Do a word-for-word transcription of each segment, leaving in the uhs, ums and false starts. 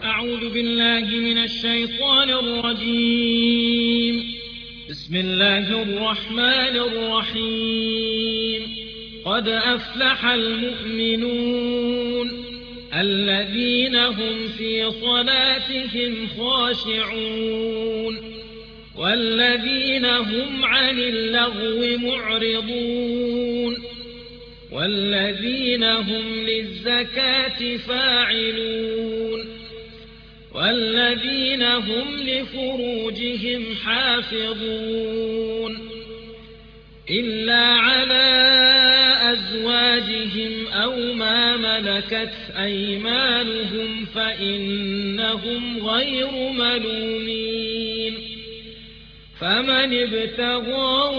أعوذ بالله من الشيطان الرجيم. بسم الله الرحمن الرحيم. قد أفلح المؤمنون الذين هم في صلاتهم خاشعون والذين هم عن اللغو معرضون والذين هم للزكاة فاعلون والذين هم لفروجهم حافظون إلا على أزواجهم أو ما ملكت أيمانهم فإنهم غير ملومين. فمن ابتغى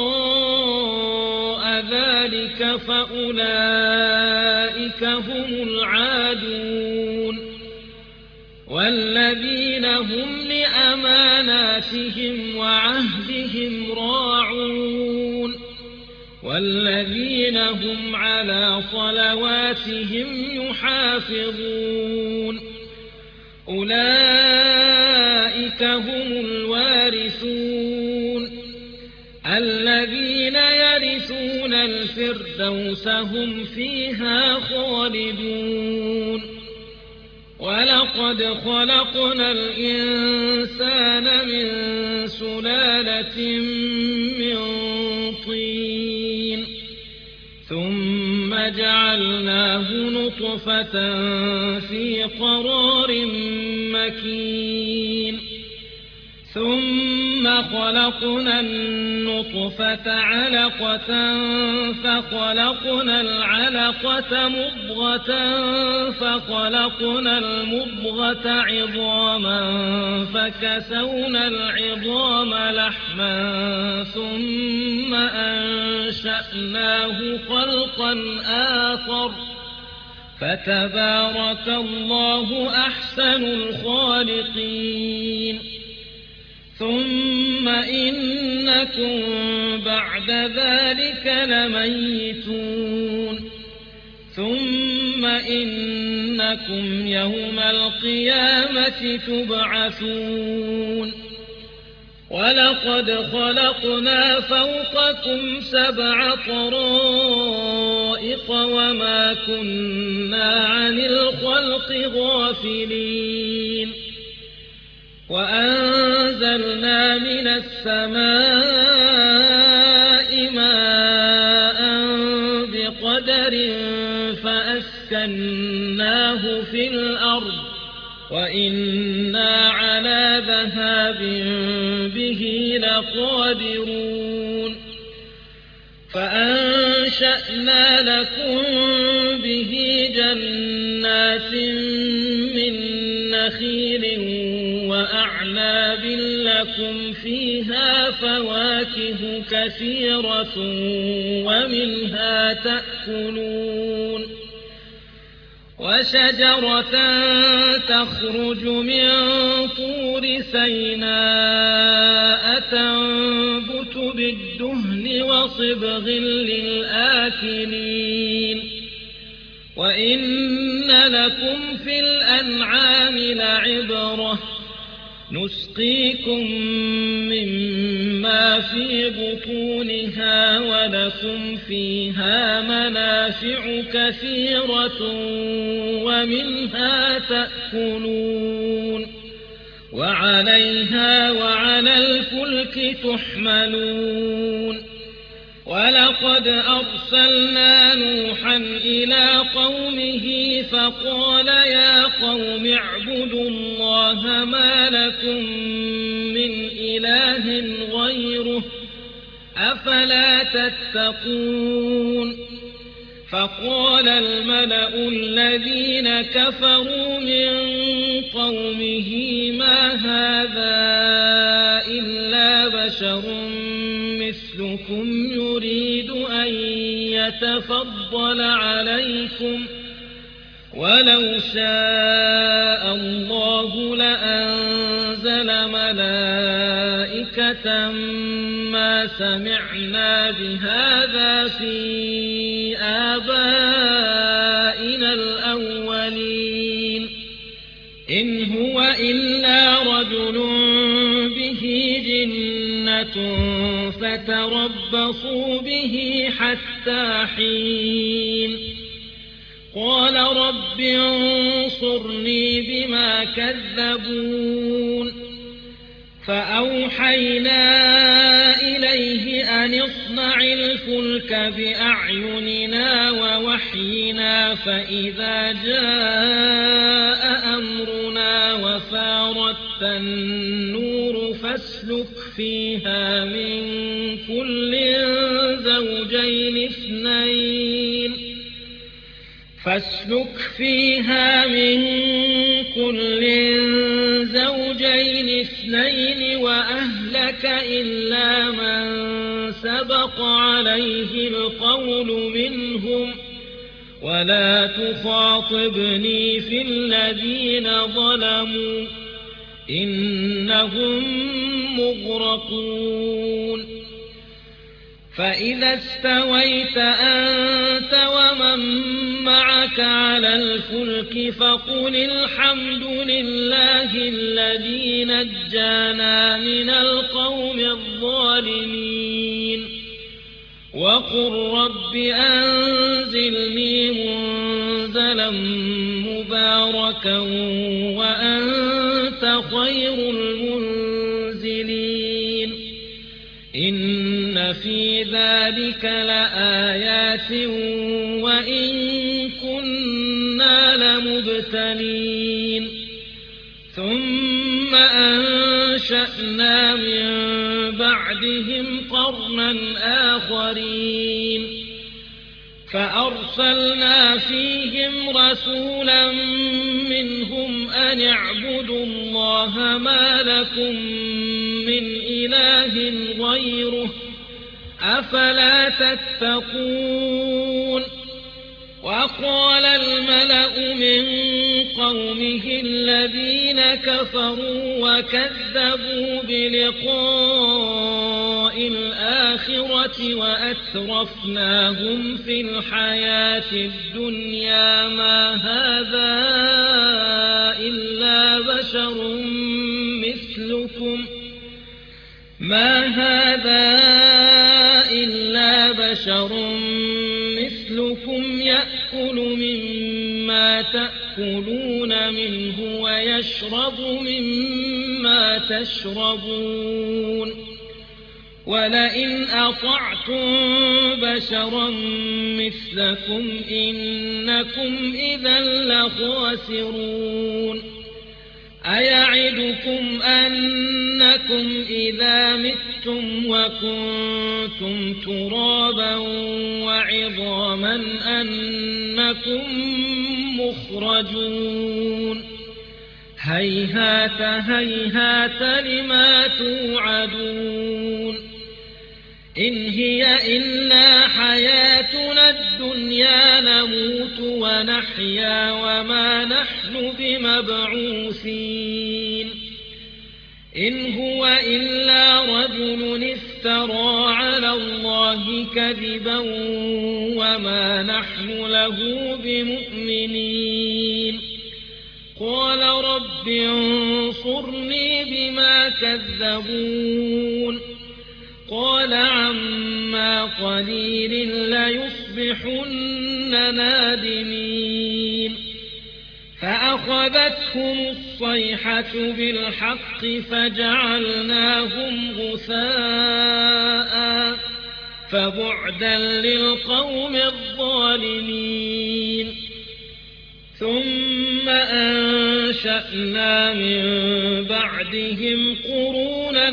وراء ذلك فأولئك هم العادون والذين هم لأماناتهم وعهدهم راعون والذين هم على صلواتهم يحافظون. أولئك هم الوارثون الذين يرثون الفردوس هم فيها خالدون. ولقد خلقنا الإنسان من سلالة من طين ثم جعلناه نطفة في قرار مكين ثم خلقنا النطفة علقة فخلقنا العلقة مضغة فخلقنا المضغة عظاما فكسونا العظام لحما ثم أنشأناه خلقا آخر فتبارك الله أحسن الخالقين. ثم إنكم بعد ذلك لميتون ثم إنكم يوم القيامة تبعثون. ولقد خلقنا فوقكم سبع طرائق وما كنا عن الخلق غافلين. وأنزلنا من السماء ماء بقدر فأسكناه في الأرض وإنا على ذهاب به لقادرون. فأنشأنا لكم به جنات من نخيل وأعناب لكم فيها فواكه كثيرة ومنها تأكلون. وشجرة تخرج من طور سيناء تنبت بالدهن وصبغ للآكلين. وإن لكم في الأنعام لعبرة نسقيكم مما في بطونها ولكم فيها منافع كثيرة ومنها تأكلون وعليها وعلى الفلك تحملون. ولقد أرسلنا نوحا إلى قومه فقال يا قوم اعبدوا الله ما لكم من إله غيره أفلا تتقون. فقال الملأ الذين كفروا من قومه ما هذا إلا بشر مثلكم يريد أن يتفضل عليكم ولو شاء الله لأنزل ملائكة ما سمعنا بهذا في آبائنا الأولين إن هو إلا رجل به جنة فتربصوا به حتى حين قال رب انصرني بما كذبون فأوحينا إليه أن اصنع الفلك بأعيننا ووحينا فإذا جاء أمرنا وفارت النور فاسلك فيها من كل زوجين اثنين فاسلك فيها من كل زوجين اثنين وأهلك إلا من سبق عليه القول منهم ولا تخاطبني في الذين ظلموا إنهم مغرقون فإذا استويت أنت ومن معك على الفلك فقل الحمد لله الذي نجانا من القوم الظالمين وقل رب أنزلني منزلا مباركا وأنت خير المنزلين إن في ذلك لآيات وإن كنا لمبتلين ثم أنشأنا من بعدهم قرنا آخرين فأرسلنا فيهم رسولا منهم أن اعبدوا الله ما لكم من إله غيره أفلا تتقون وقال الملأ من قومه الذين كفروا وكذبوا بلقاء الآخرة وأترفناهم في الحياة الدنيا ما هذا إلا بشر مثلكم ما هذا إلا بشر مثلكم يأكل مما تأكلون منه ويشرب مما تشربون ولئن أطعتم بشرا مثلكم إنكم إذا لخاسرون أيعدكم أنكم إذا متم وكنتم ترابا وعظاما أنكم مخرجون هيهات هيهات لما توعدون إن هي إلا حياتنا الدنيا نموت ونحيا وما نحن بمبعوثين إن هو إلا رجل افترى على الله كذبا وما نحن له بمؤمنين قال رب انصرني بما كذبون قال عما قليل ليصبحن نادمين فأخذتهم الصيحة بالحق فجعلناهم غثاء فبعدا للقوم الظالمين ثم أنشأنا من بعدهم قرونا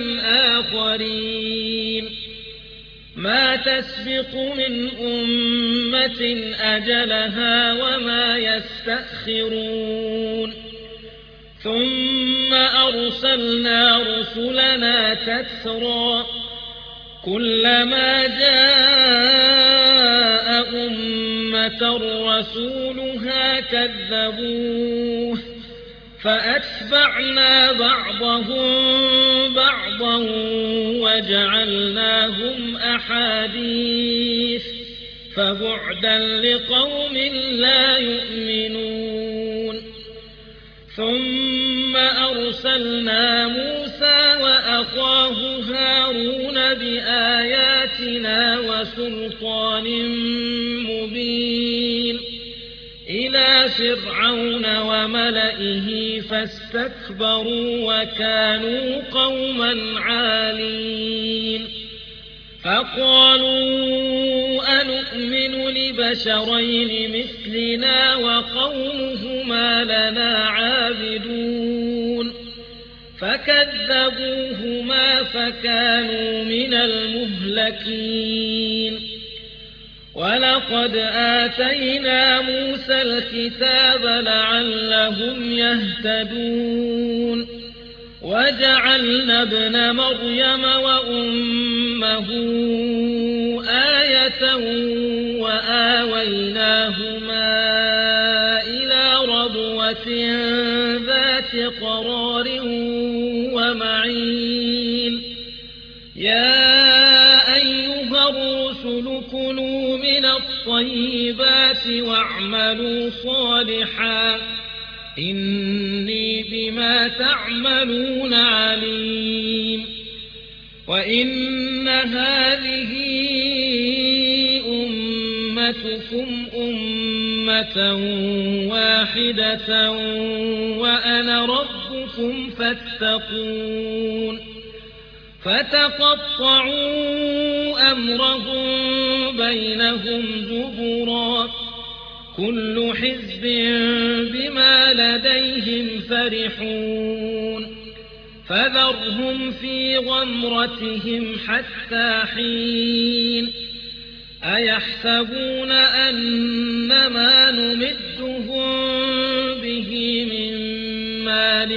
آخرين ما تسبق من أمة أجلها وما يستأخرون ثم أرسلنا رسلنا تترى كلما جاء أمة رسولها كذبوه فأتبعنا بعضهم بعضا وجعلناهم أحاديث فبعدا لقوم لا يؤمنون ثم أرسلنا موسى وأخاه هارون بآياتنا وسلطان مبين إلى فرعون وملئه فاستكبروا وكانوا قوما عالين فقالوا أنؤمن لبشرين مثلنا وقومهما لنا عابدون فكذبوهما فكانوا من المهلكين ولقد آتينا موسى الكتاب لعلهم يهتدون وجعلنا ابن مريم وأمه آية وآويناهما إلى ربوة ذات قرار ومعين يا أيها الرسل كلوا من الطيبات واعملوا صالحا إني بما تعملون عليم وإن هذه أمتكم أمة واحدة وأنا ربكم فاتقون فتقطعوا أمرهم بينهم زبرا كل حزب بما لديهم فرحون فذرهم في غمرتهم حتى حين أيحسبون أن ما نمدهم به من مال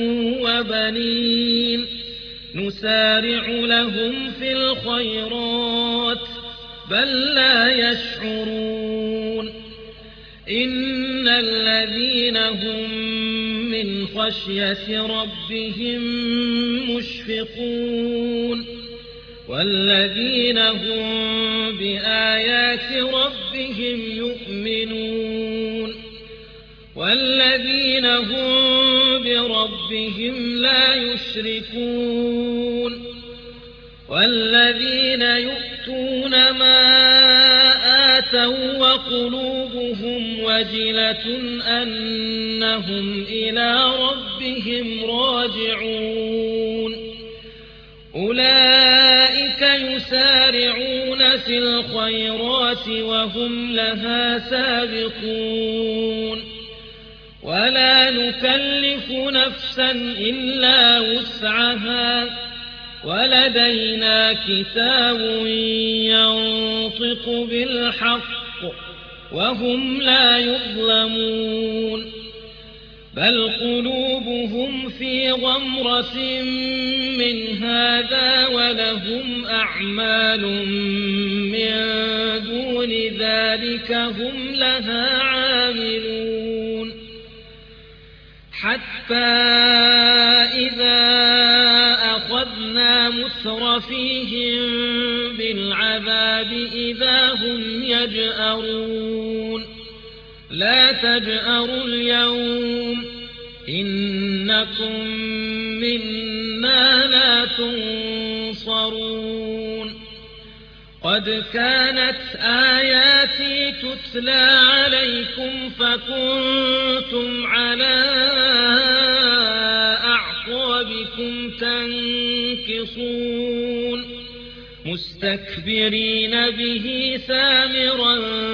وبنين نسارع لهم في الخيرات بل لا يشعرون إن الذين هم من خشية ربهم مشفقون والذين هم بآيات ربهم يؤمنون والذين هم بربهم لا يشركون والذين يؤتون ما آتوا وقلوبهم وجلة أنهم إلى ربهم راجعون أولئك يسارعون في الخيرات وهم لها سابقون ولا نكلف نفسا إلا وسعها ولدينا كتاب ينطق بالحق وهم لا يظلمون بل قلوبهم في غمرة من هذا ولهم أعمال من دون ذلك هم لها عاملون حتى إذا أخذنا مترفيهم بالعذاب إذا هم يجأرون لا تجأروا اليوم إنكم منا لا تنصرون قد كانت آياتي تتلى عليكم فكنتم على أعقابكم تنكصون مستكبرين به سامرا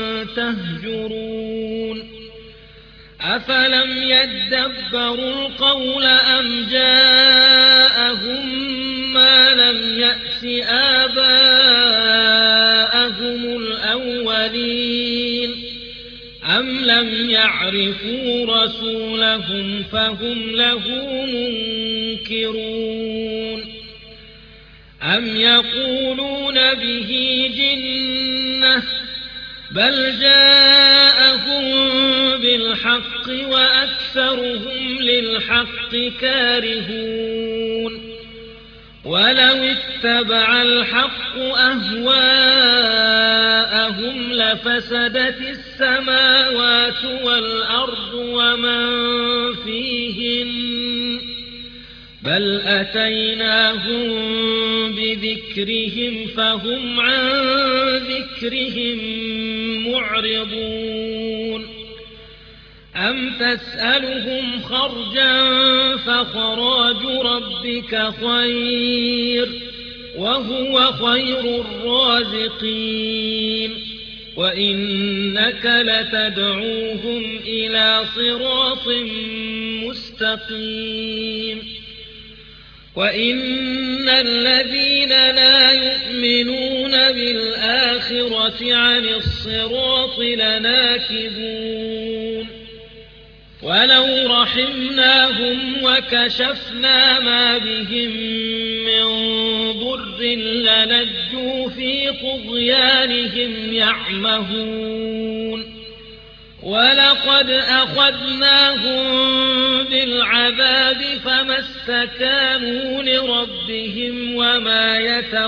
تهجرون أفلم يدبروا القول أم جاءهم ما لم يأت آباءهم الأولين أم لم يعرفوا رسولهم فهم له منكرون أم يقولون به جنة بل جاءهم بالحق وأكثرهم للحق كارهون ولو اتبع الحق أهواءهم لفسدت السماوات والأرض ومن فيهن بل أتيناهم بذكرهم فهم عن ذكرهم معرضون أم تسألهم خرجا فخراج ربك خير وهو خير الرازقين وإنك لتدعوهم إلى صراط مستقيم وإن الذين لا يؤمنون بالآخرة عن الصراط لناكبون ولو رحمناهم وكشفنا ما بهم من ضر للجوا في طغيانهم يعمهون ولقد أخذناهم بالعذاب فما استكانوا لربهم وما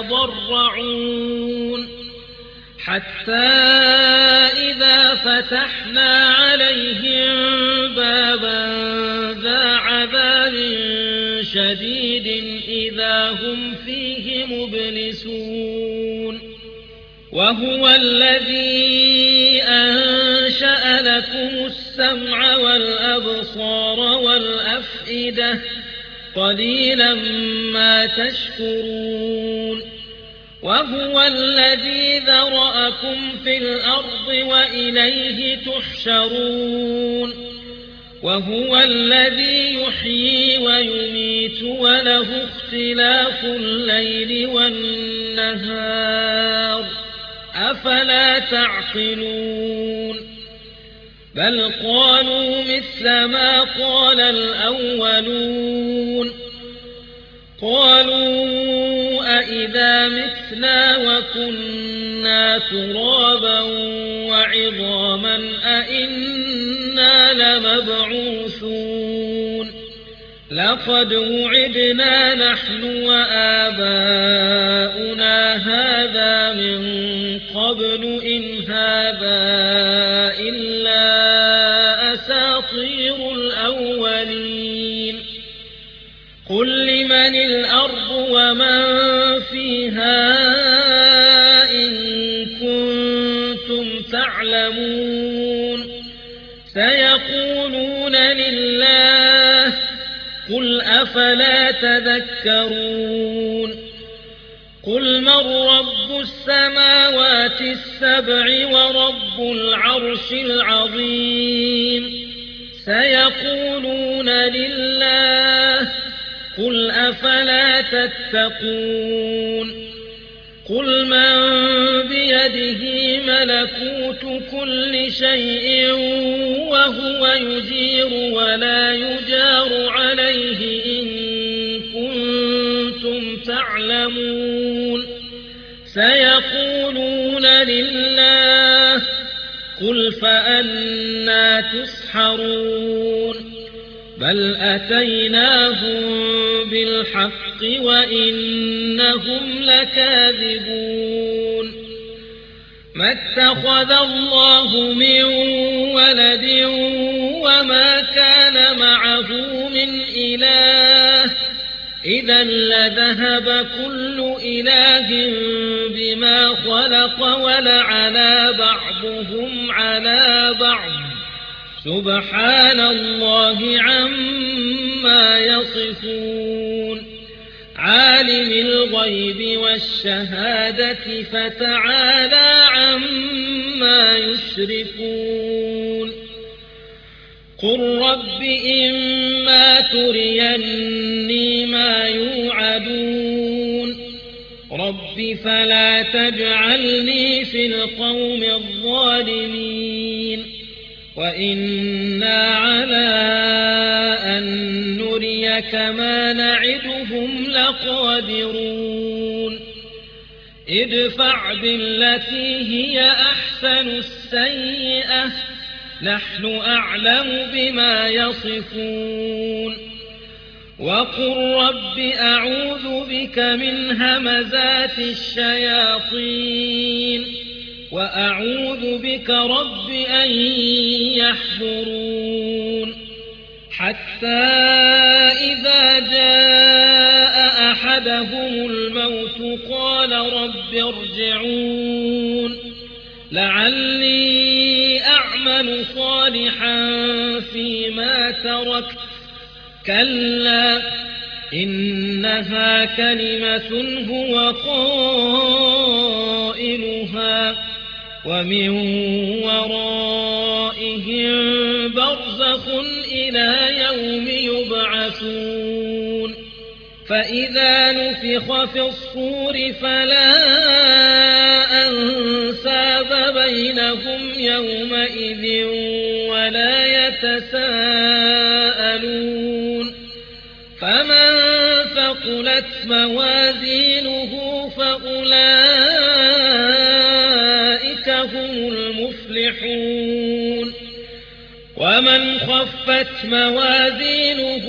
يتضرعون حتى إذا فتحنا عليهم بابا ذا عذاب شديد إذا هم فيه مبلسون وهو الذي أنشأ لكم السمع والأبصار والأفئدة قليلا ما تشكرون وهو الذي ذرأكم في الأرض وإليه تحشرون وهو الذي يحيي ويميت وله اختلاف الليل والنهار أفلا تعقلون بل قالوا مثل ما قال الأولون قالوا أئذا متنا وكنا ترابا وعظاما أئنا لمبعوثون لقد وعدنا نحن وآباؤنا هذا من قبل إن هذا إلا أساطير الأولين قل لمن الأرض ومن فيها إن كنتم تعلمون سيقولون لله قل أفلا تذكرون قل من رب السماوات السبع ورب العرش العظيم سيقولون لله قل أفلا تتقون قل من بيده ملكوت كل شيء وهو يجير ولا يجار عليه إن كنتم تعلمون سيقولون لله قل فأنى تسحرون بل أتيناهم بالحق وإنهم لكاذبون ما اتخذ الله من ولد وما كان معه من إله إذا لذهب كل إله بما خلق ولعلى بعضهم على بعض سبحان الله عما يصفون عالم الغيب والشهادة فتعالى عما يشركون قل رب إما تريني ما يوعدون رب فلا تجعلني في القوم الظالمين وإنا على أن نريك ما نعدهم لقادرون ادفع بالتي هي أحسن السيئة نحن أعلم بما يصفون وقل رب أعوذ بك من همزات الشياطين وأعوذ بك رب أن يحضرون حتى إذا جاء أحدهم الموت قال رب ارجعون لعلي أعمل صالحا فيما تركت كلا إنها كلمة هو قائلها ومن ورائهم برزخ إلى يوم يبعثون فإذا نفخ في الصور فلا أنساب بينهم يومئذ ولا يتساءلون فمن ثقلت موازينه فأولئك هم المفلحون ومن خفت موازينه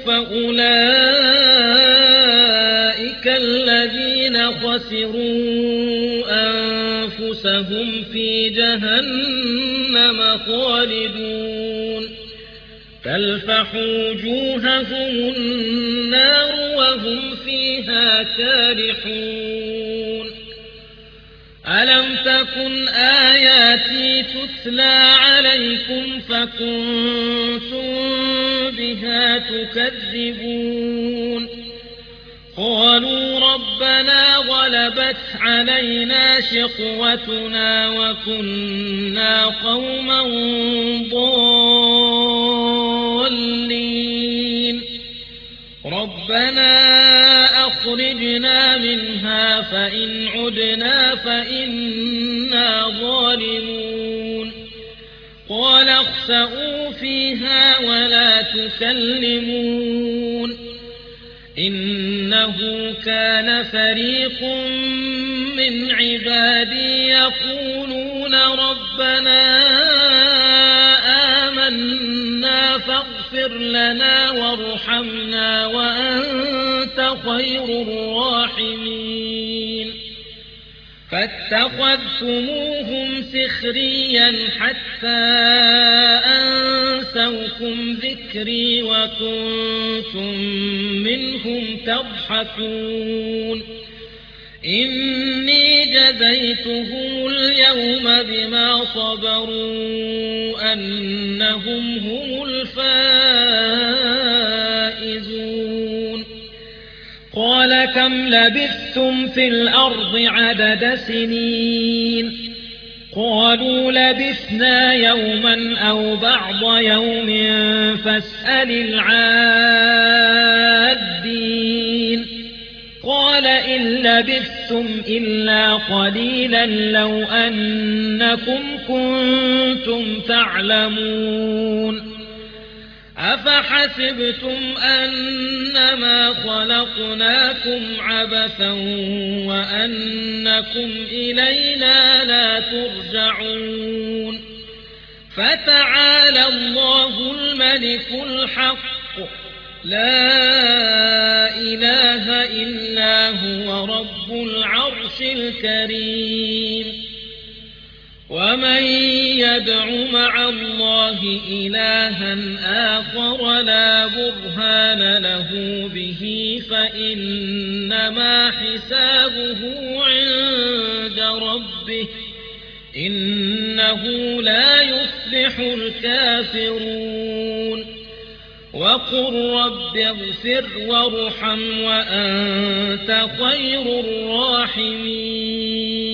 فأولئك الذين خسروا أنفسهم في جهنم خالدون تلفح وجوههم النار وهم فيها كارحون ألم تكن آياتي تتلى عليكم فكنتم بها تكذبون قالوا ربنا غلبت علينا شقوتنا وكنا قوما ضالين ربنا أخرجنا منها فإن عدنا فإنا ظالمون قال اخسئوا فيها ولا تكلمون إنه كان فريق من عبادي يقولون ربنا آمنا فاغفر لنا وارحمنا وأنت خير الراحمين فاتخذتموهم سخريا حتى أنسوكم ذكري وكنتم منهم تضحكون إني جزيتهم اليوم بما صبروا أنهم هم الفائزون قال كم لبثتم في الأرض عدد سنين قالوا لبثنا يوما أو بعض يوم فاسأل العادين قال إن لبثتم إلا قليلا لو أنكم كنتم تعلمون أفحسبتم أنما خلقناكم عبثا وأنكم إلينا لا ترجعون فتعالى الله الملك الحق لا إله إلا هو رب العرش الكريم ومن يدع مع الله إلها آخر لا برهان له به فإنما حسابه عند ربه إنه لا يفلح الكافرون وقل رب اغفر وارحم وأنت خير الراحمين